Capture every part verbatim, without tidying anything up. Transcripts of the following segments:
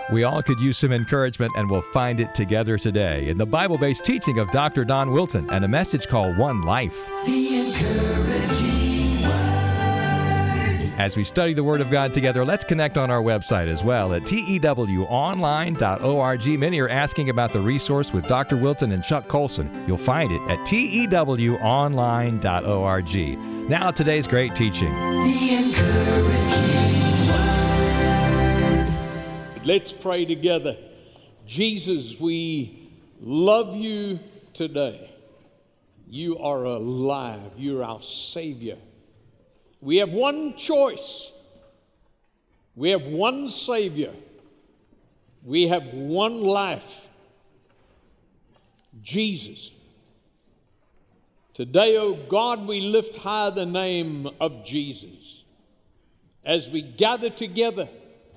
We all could use some encouragement, and we'll find it together today in the Bible-based teaching of Doctor Don Wilton and a message called One Life. The encouraging word. As we study the Word of God together, let's connect on our website as well at T E W online dot org. Many are asking about the resource with Doctor Wilton and Chuck Colson. You'll find it at T E W online dot org. Now, today's great teaching. The encouraging Let's pray together. Jesus, we love you today. You are alive. You're our Savior. We have one choice. We have one Savior. We have one life. Jesus. Today, oh God, we lift high the name of Jesus. As we gather together,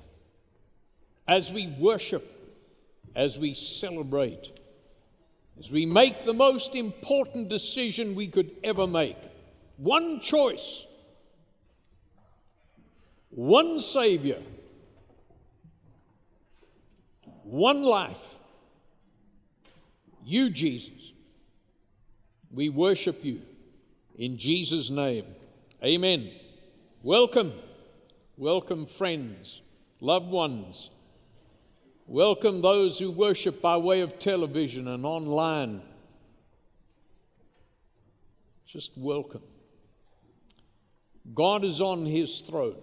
as we worship, as we celebrate, as we make the most important decision we could ever make. One choice, one Savior, one life. You, Jesus. We worship you in Jesus' name. Amen. Welcome, welcome friends, loved ones. Welcome those who worship by way of television and online. Just welcome. God is on His throne.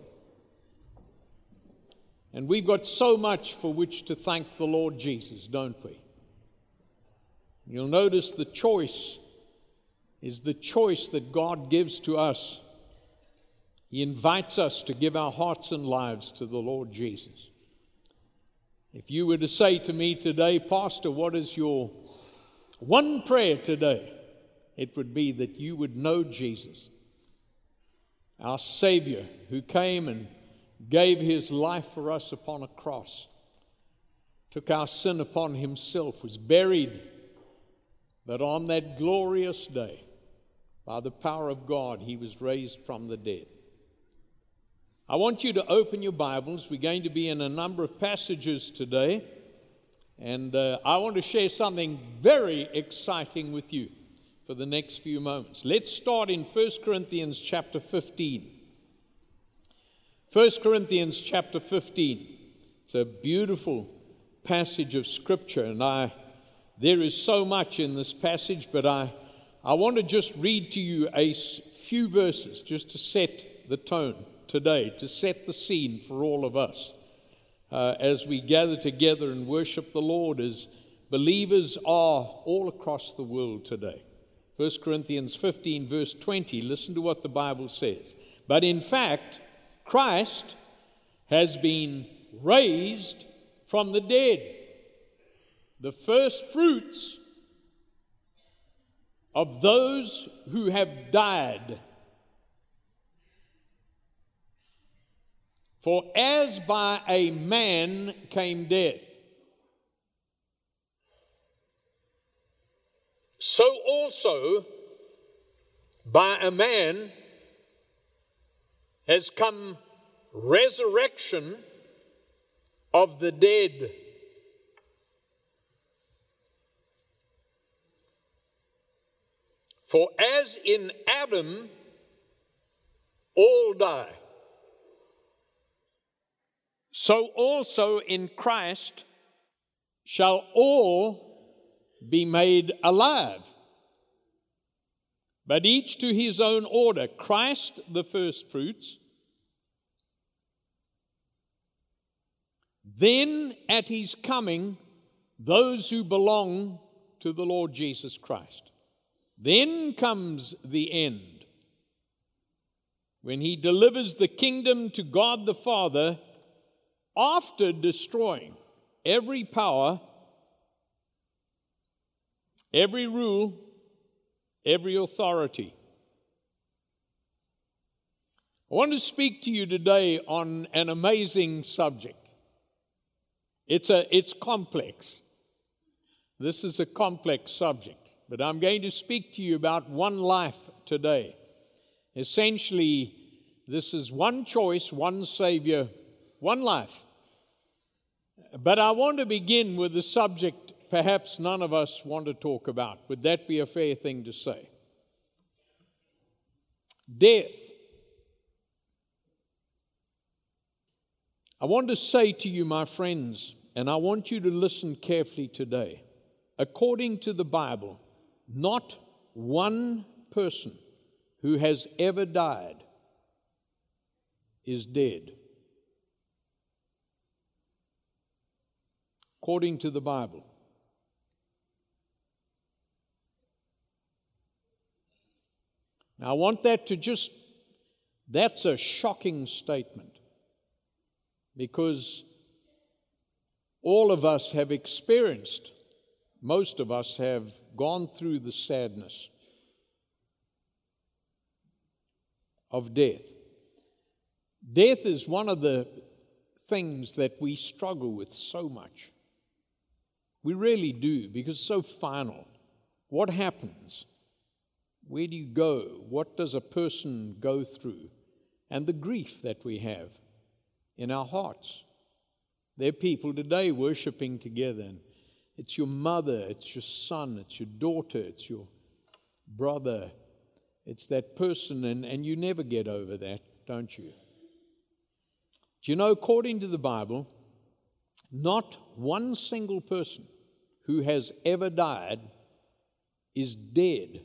And we've got so much for which to thank the Lord Jesus, don't we? You'll notice the choice is the choice that God gives to us. He invites us to give our hearts and lives to the Lord Jesus. If you were to say to me today, Pastor, what is your one prayer today? It would be that you would know Jesus, our Savior, who came and gave His life for us upon a cross, took our sin upon Himself, was buried, but on that glorious day, by the power of God, He was raised from the dead. I want you to open your Bibles. We're going to be in a number of passages today, and uh, I want to share something very exciting with you for the next few moments. Let's start in First Corinthians chapter fifteen. First Corinthians chapter fifteen. It's a beautiful passage of Scripture, and I there is so much in this passage, but I, I want to just read to you a few verses just to set the tone today, to set the scene for all of us uh, as we gather together and worship the Lord as believers are all across the world today. First Corinthians fifteen verse twenty, listen to what the Bible says. But in fact, Christ has been raised from the dead, the first fruits of those who have died. For as by a man came death, so also by a man has come resurrection of the dead. For as in Adam all die, so also in Christ shall all be made alive, but each to his own order. Christ the firstfruits, then at His coming those who belong to the Lord Jesus Christ. Then comes the end, when He delivers the kingdom to God the Father, after destroying every power, every rule, every authority. I want to speak to you today on an amazing subject. It's a, it's complex. This is a complex subject, but I'm going to speak to you about one life today. Essentially, this is one choice, one Savior, one life. But I want to begin with the subject perhaps none of us want to talk about. Would that be a fair thing to say? Death. I want to say to you, my friends, and I want you to listen carefully today. According to the Bible, not one person who has ever died is dead. According to the Bible. Now, I want that to just, that's a shocking statement, because all of us have experienced, most of us have gone through the sadness of death. Death is one of the things that we struggle with so much. We really do, because it's so final. What happens? Where do you go? What does a person go through? And the grief that we have in our hearts. There are people today worshiping together, and it's your mother, it's your son, it's your daughter, it's your brother, it's that person, and, and you never get over that, don't you? Do you know, according to the Bible, not one single person who has ever died is dead.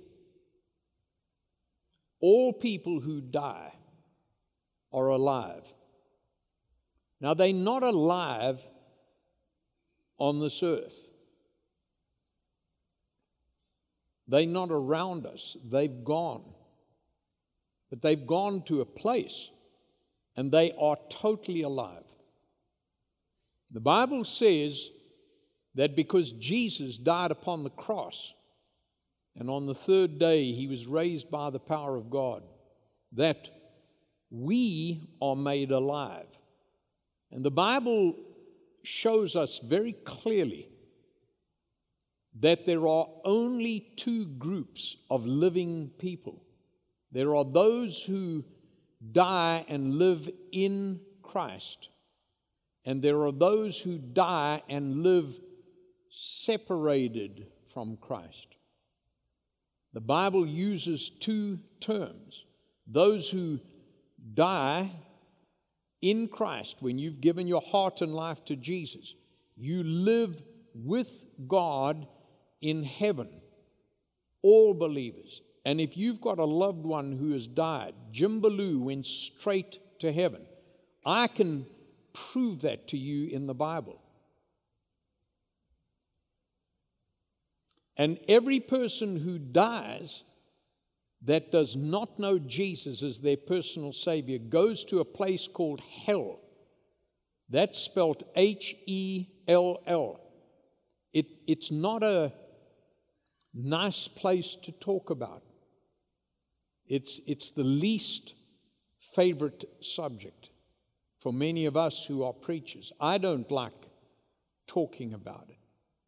All people who die are alive. Now, they're not alive on this earth. They're not around us. They've gone. But they've gone to a place, and they are totally alive. The Bible says that because Jesus died upon the cross, and on the third day he was raised by the power of God, that we are made alive. And the Bible shows us very clearly that there are only two groups of living people. There are those who die and live in Christ, and there are those who die and live separated from Christ. The Bible uses two terms. Those who die in Christ, when you've given your heart and life to Jesus, you live with God in heaven. All believers. And if you've got a loved one who has died, Jim Ballou went straight to heaven. I can prove that to you in the Bible. And every person who dies that does not know Jesus as their personal Savior goes to a place called hell. That's spelled H E L L. It, it's not a nice place to talk about. It's, it's the least favorite subject for many of us who are preachers. I don't like talking about it.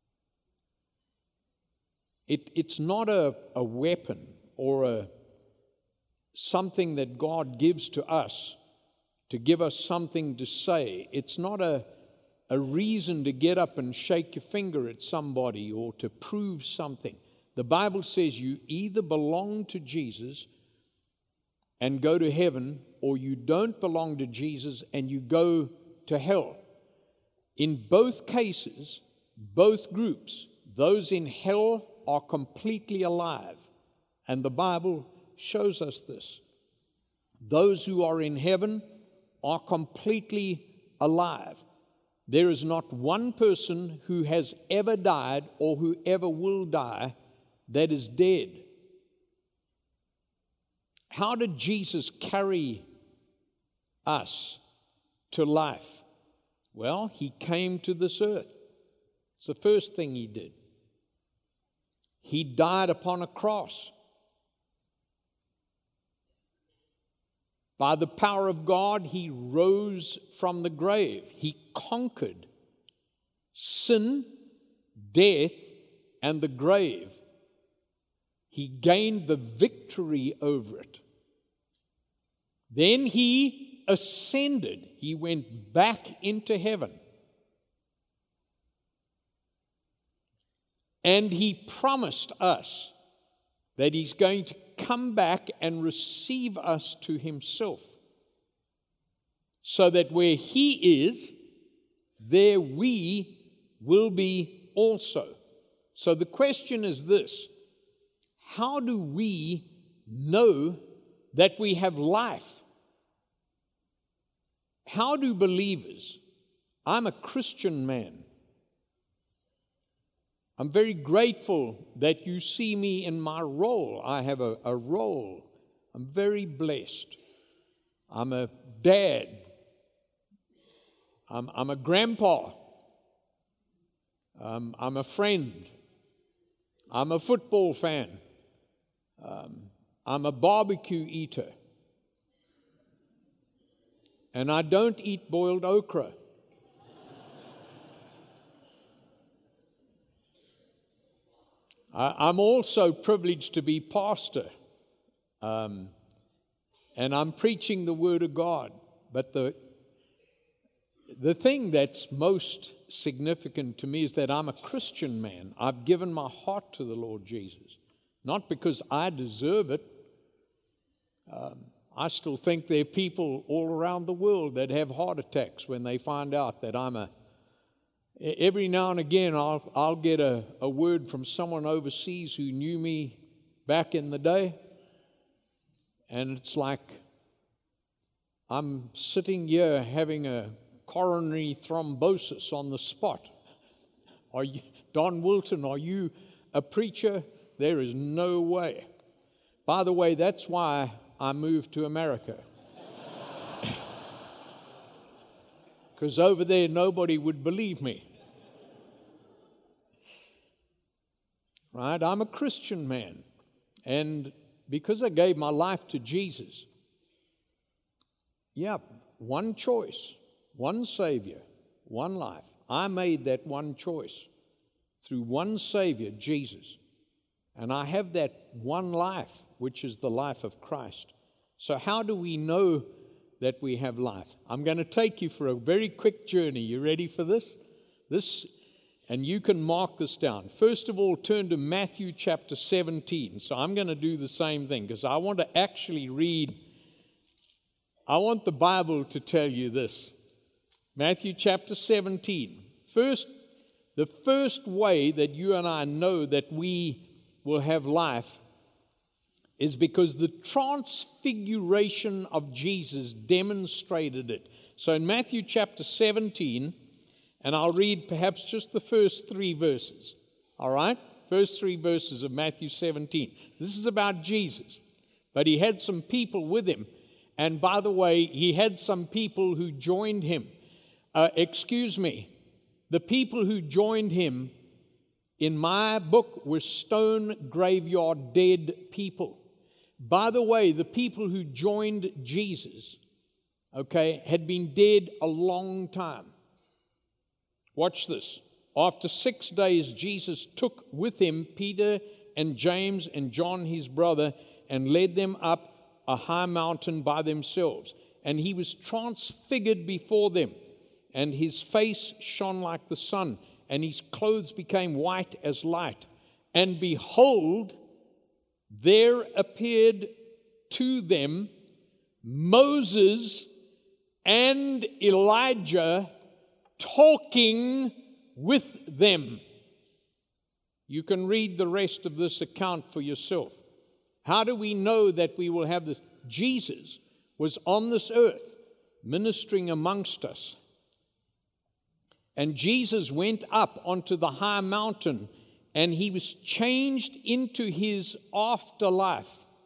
It, it's not a, a weapon or a something that God gives to us to give us something to say. It's not a, a reason to get up and shake your finger at somebody or to prove something. The Bible says you either belong to Jesus and go to heaven, or you don't belong to Jesus and you go to hell. In both cases, both groups, those in hell are completely alive. And the Bible shows us this. Those who are in heaven are completely alive. There is not one person who has ever died or who ever will die that is dead. How did Jesus carry us to life? Well, he came to this earth. It's the first thing he did. He died upon a cross. By the power of God, he rose from the grave. He conquered sin, death, and the grave. He gained the victory over it. Then he ascended. He went back into heaven. And He promised us that He's going to come back and receive us to Himself, so that where He is, there we will be also. So the question is this: how do we know that we have life? How do believers? I'm a Christian man. I'm very grateful that you see me in my role. I have a, a role. I'm very blessed. I'm a dad. I'm, I'm a grandpa. Um, I'm a friend. I'm a football fan. Um, I'm a barbecue eater. And I don't eat boiled okra. I, I'm also privileged to be pastor. Um, and I'm preaching the Word of God. But the, the thing that's most significant to me is that I'm a Christian man. I've given my heart to the Lord Jesus. Not because I deserve it. Um, I still think there are people all around the world that have heart attacks when they find out that I'm a... Every now and again I'll, I'll get a, a word from someone overseas who knew me back in the day. And it's like I'm sitting here having a coronary thrombosis on the spot. Are you, Don Wilton, are you a preacher? There is no way. By the way, that's why I moved to America. Because over there, nobody would believe me. Right? I'm a Christian man. And because I gave my life to Jesus, yeah, one choice, one Savior, one life. I made that one choice through one Savior, Jesus. And I have that one life, which is the life of Christ. So how do we know that we have life? I'm going to take you for a very quick journey. You ready for this? This, and you can mark this down. First of all, turn to Matthew chapter seventeen. So I'm going to do the same thing because I want to actually read. I want the Bible to tell you this. Matthew chapter seventeen. First, the first way that you and I know that we will have life is because the transfiguration of Jesus demonstrated it. So in Matthew chapter seventeen, and I'll read perhaps just the first three verses. All right? First three verses of Matthew seventeen. This is about Jesus. But he had some people with him. And by the way, he had some people who joined him. Uh, excuse me. The people who joined him in my book were stone graveyard dead people. By the way, the people who joined Jesus, okay, had been dead a long time. Watch this. After six days, Jesus took with him Peter and James and John, his brother, and led them up a high mountain by themselves. And he was transfigured before them, and his face shone like the sun, and his clothes became white as light. And behold, there appeared to them Moses and Elijah talking with them. You can read the rest of this account for yourself. How do we know that we will have this? Jesus was on this earth ministering amongst us. And Jesus went up onto the high mountain, and he was changed into his afterlife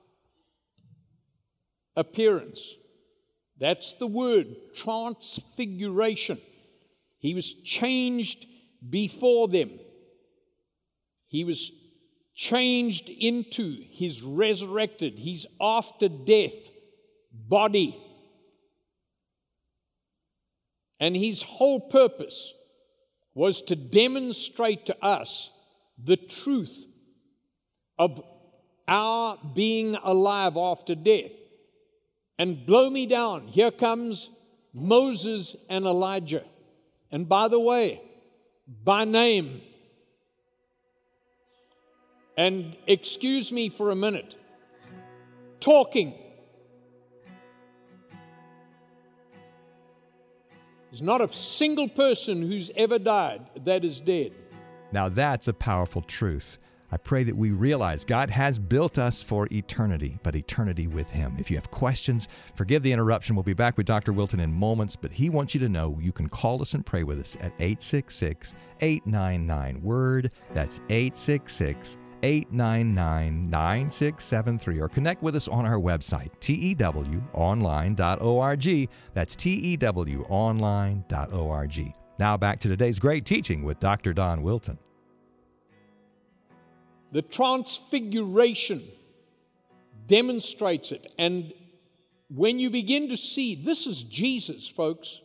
appearance. That's the word, transfiguration. He was changed before them. He was changed into his resurrected, his after death body. And his whole purpose was to demonstrate to us the truth of our being alive after death. And blow me down, here comes Moses and Elijah. And by the way, by name, and excuse me for a minute, talking. There's not a single person who's ever died that is dead. Now that's a powerful truth. I pray that we realize God has built us for eternity, but eternity with Him. If you have questions, forgive the interruption. We'll be back with Doctor Wilton in moments, but he wants you to know you can call us and pray with us at eight six six, eight nine nine, WORD. That's eight six six, eight nine nine, nine six seven three, or connect with us on our website, T E W online dot org. That's T E W online dot org. Now back to today's great teaching with Doctor Don Wilton. The Transfiguration demonstrates it. And when you begin to see, this is Jesus, folks.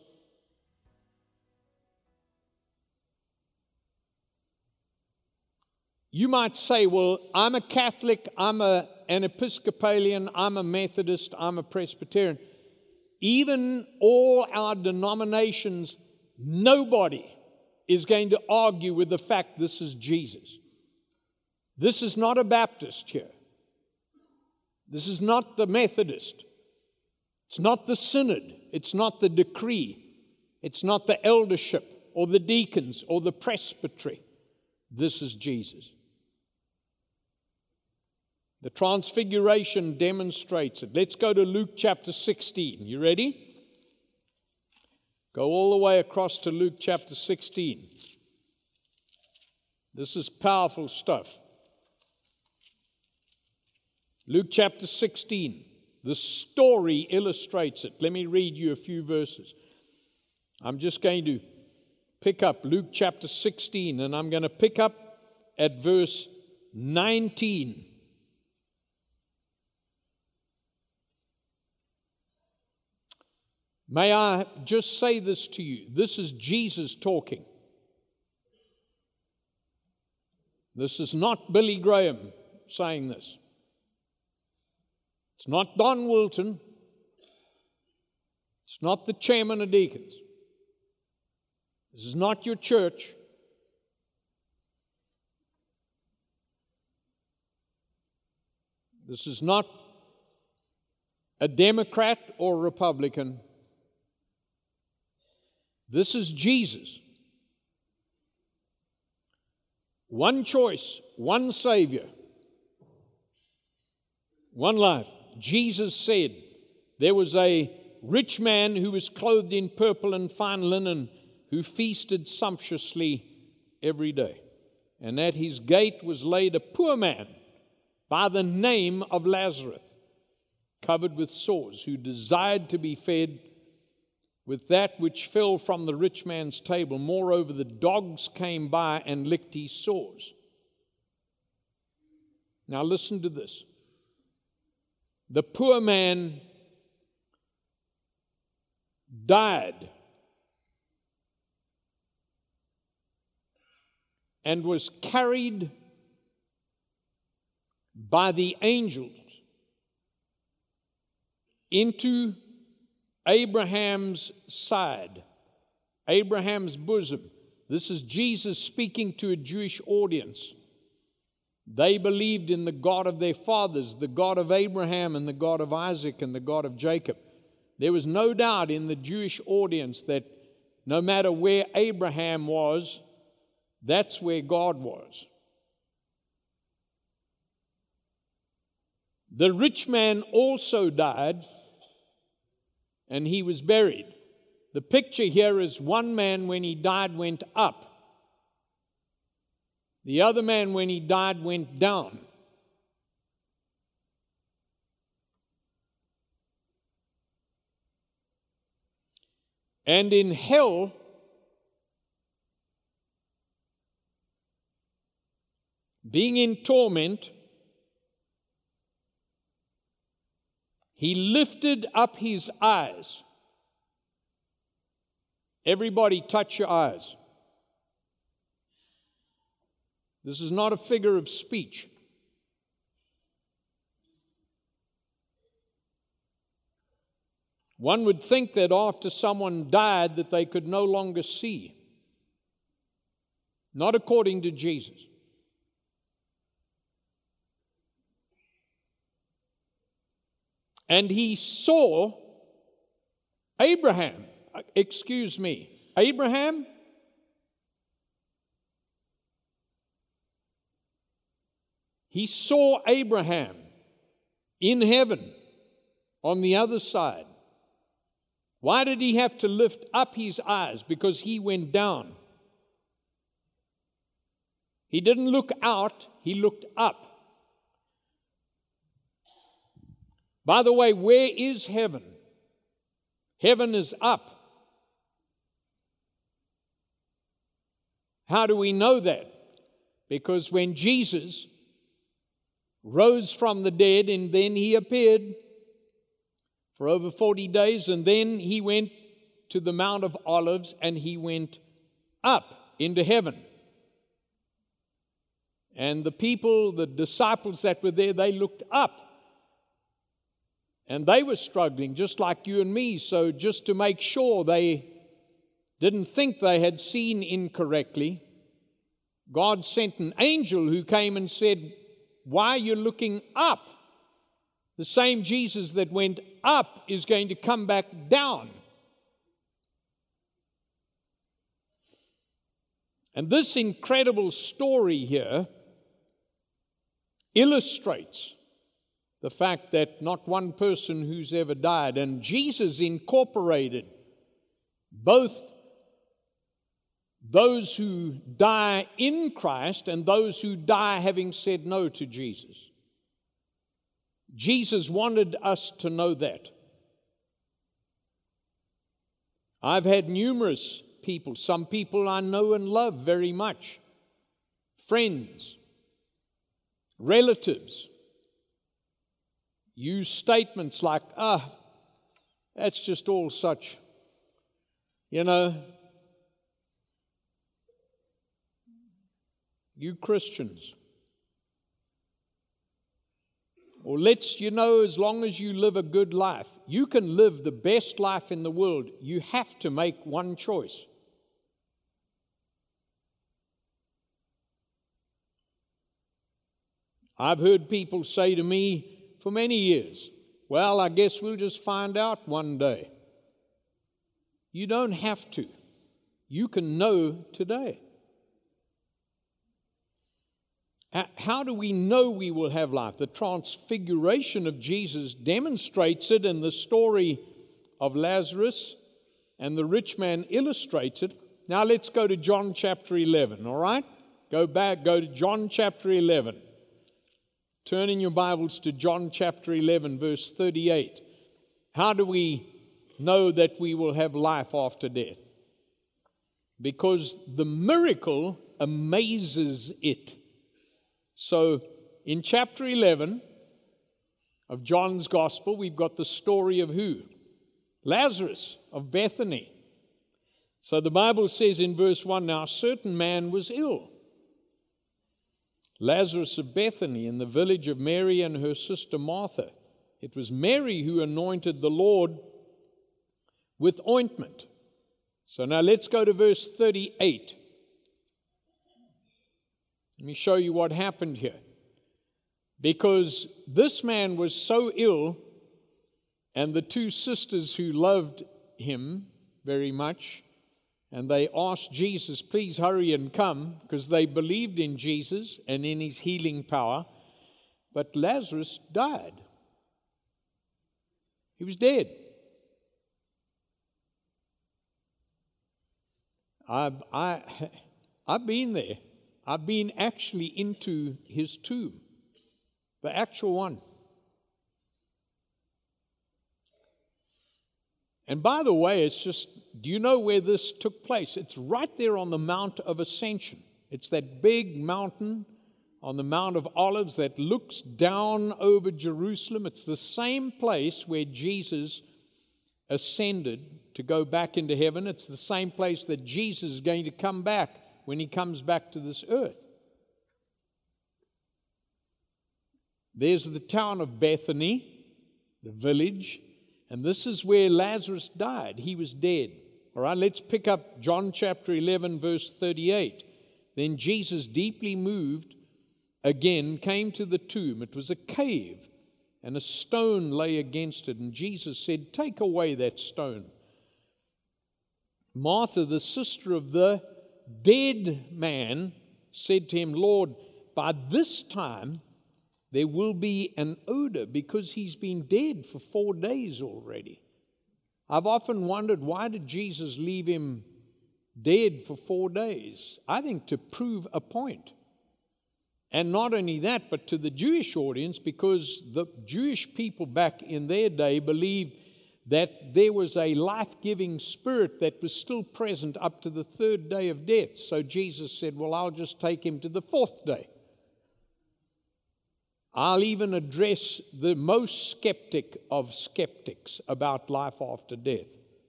You might say, well, I'm a Catholic, I'm a, an Episcopalian, I'm a Methodist, I'm a Presbyterian. Even all our denominations, nobody is going to argue with the fact this is Jesus. This is not a Baptist here. This is not the Methodist. It's not the synod. It's not the decree. It's not the eldership or the deacons or the presbytery. This is Jesus. The Transfiguration demonstrates it. Let's go to Luke chapter sixteen. You ready? Go all the way across to Luke chapter sixteen. This is powerful stuff. Luke chapter sixteen. The story illustrates it. Let me read you a few verses. I'm just going to pick up Luke chapter sixteen, and I'm going to pick up at verse nineteen. May I just say this to you? This is Jesus talking. This is not Billy Graham saying this. It's not Don Wilton. It's not the chairman of deacons. This is not your church. This is not a Democrat or Republican. This is Jesus. One choice, one Savior, one life. Jesus said there was a rich man who was clothed in purple and fine linen who feasted sumptuously every day. And at his gate was laid a poor man by the name of Lazarus, covered with sores, who desired to be fed with that which fell from the rich man's table. Moreover, the dogs came by and licked his sores. Now listen to this. The poor man died and was carried by the angels into Abraham's side, Abraham's bosom. This is Jesus speaking to a Jewish audience. They believed in the God of their fathers, the God of Abraham and the God of Isaac and the God of Jacob. There was no doubt in the Jewish audience that no matter where Abraham was, that's where God was. The rich man also died, and he was buried. The picture here is one man, when he died, went up. The other man, when he died, went down. And in hell, being in torment, he lifted up his eyes. Everybody touch your eyes. This is not a figure of speech. One would think that after someone died that they could no longer see. Not according to Jesus. And he saw Abraham. Excuse me, Abraham? He saw Abraham in heaven on the other side. Why did he have to lift up his eyes? Because he went down. He didn't look out, he looked up. By the way, where is heaven? Heaven is up. How do we know that? Because when Jesus rose from the dead and then he appeared for over forty days, and then he went to the Mount of Olives and he went up into heaven. And the people, the disciples that were there, they looked up. And they were struggling just like you and me. So just to make sure they didn't think they had seen incorrectly, God sent an angel who came and said, why are you looking up? The same Jesus that went up is going to come back down. And this incredible story here illustrates the fact that not one person who's ever died, and Jesus incorporated both those who die in Christ and those who die having said no to Jesus. Jesus wanted us to know that. I've had numerous people, some people I know and love very much, friends, relatives, use statements like, ah, that's just all such, you know, you Christians. Or let's, you know, as long as you live a good life, you can live the best life in the world. You have to make one choice. I've heard people say to me for many years, well, I guess we'll just find out one day. You don't have to. You can know today. How do we know we will have life? The transfiguration of Jesus demonstrates it, and the story of Lazarus and the rich man illustrates it. Now let's go to John chapter eleven, all right? Go back, go to John chapter eleven. Turn in your Bibles to John chapter eleven, verse thirty-eight. How do we know that we will have life after death? Because the miracle amazes it. So, in chapter eleven of John's Gospel, we've got the story of who? Lazarus of Bethany. So the Bible says in verse one, now a certain man was ill, Lazarus of Bethany, in the village of Mary and her sister Martha. It was Mary who anointed the Lord with ointment. So now let's go to verse thirty-eight. Let me show you what happened here. Because this man was so ill, and the two sisters who loved him very much, and they asked Jesus, please hurry and come, because they believed in Jesus and in his healing power. But Lazarus died. He was dead. I've, I, I've been there. I've been actually into his tomb, the actual one. And by the way, it's just, do you know where this took place? It's right there on the Mount of Ascension. It's that big mountain on the Mount of Olives that looks down over Jerusalem. It's the same place where Jesus ascended to go back into heaven. It's the same place that Jesus is going to come back when he comes back to this earth. There's the town of Bethany, the village, and this is where Lazarus died. He was dead. All right, let's pick up John chapter eleven, verse thirty-eight. Then Jesus, deeply moved, again came to the tomb. It was a cave, and a stone lay against it. And Jesus said, "Take away that stone." Martha, the sister of the dead man, said to him, "Lord, by this time there will be an odor, because he's been dead for four days already." I've often wondered, why did Jesus leave him dead for four days? I think to prove a point. And not only that, but to the Jewish audience, because the Jewish people back in their day believed that there was a life-giving spirit that was still present up to the third day of death. So Jesus said, "Well, I'll just take him to the fourth day. I'll even address the most skeptic of skeptics about life after death."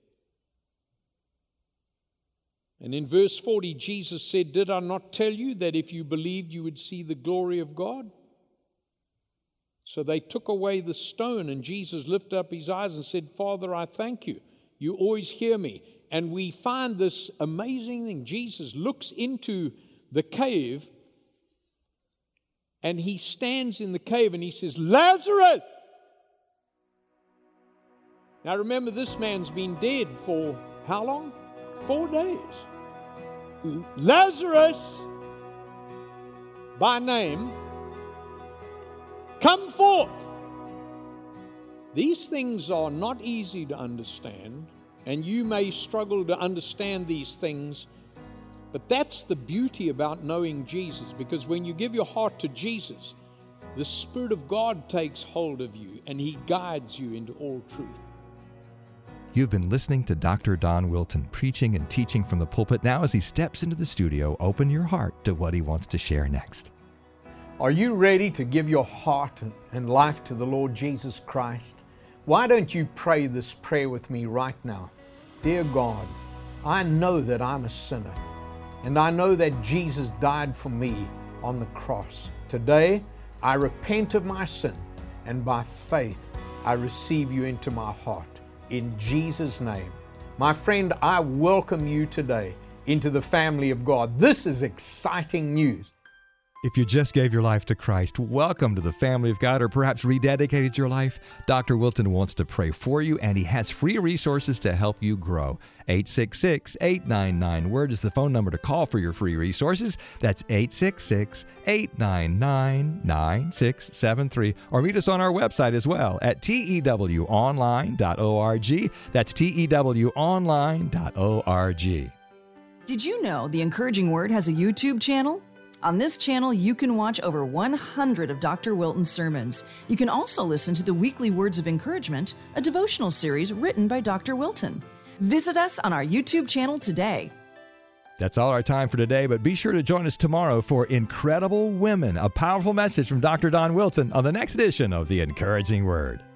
And in verse forty, Jesus said, "Did I not tell you that if you believed, you would see the glory of God?" So they took away the stone, and Jesus lifted up his eyes and said, "Father, I thank you. You always hear me." And we find this amazing thing. Jesus looks into the cave, and he stands in the cave and he says, "Lazarus!" Now remember, this man's been dead for how long? Four days. "Lazarus, by name, come forth." These things are not easy to understand, and you may struggle to understand these things, but that's the beauty about knowing Jesus, because when you give your heart to Jesus, the Spirit of God takes hold of you and he guides you into all truth. You've been listening to Doctor Don Wilton preaching and teaching from the pulpit. Now, as he steps into the studio, open your heart to what he wants to share next. Are you ready to give your heart and life to the Lord Jesus Christ? Why don't you pray this prayer with me right now? Dear God, I know that I'm a sinner, and I know that Jesus died for me on the cross. Today, I repent of my sin, and by faith, I receive you into my heart. In Jesus' name. My friend, I welcome you today into the family of God. This is exciting news. If you just gave your life to Christ, welcome to the family of God, or perhaps rededicated your life, Doctor Wilton wants to pray for you, and he has free resources to help you grow. eight six six, eight nine nine, WORD is the phone number to call for your free resources. That's eight six six, eight nine nine, nine six seven three. Or meet us on our website as well at T E W online dot org. That's T E W online dot org. Did you know The Encouraging Word has a YouTube channel? On this channel, you can watch over one hundred of Doctor Wilton's sermons. You can also listen to the weekly Words of Encouragement, a devotional series written by Doctor Wilton. Visit us on our YouTube channel today. That's all our time for today, but be sure to join us tomorrow for Incredible Women, a powerful message from Doctor Don Wilton on the next edition of The Encouraging Word.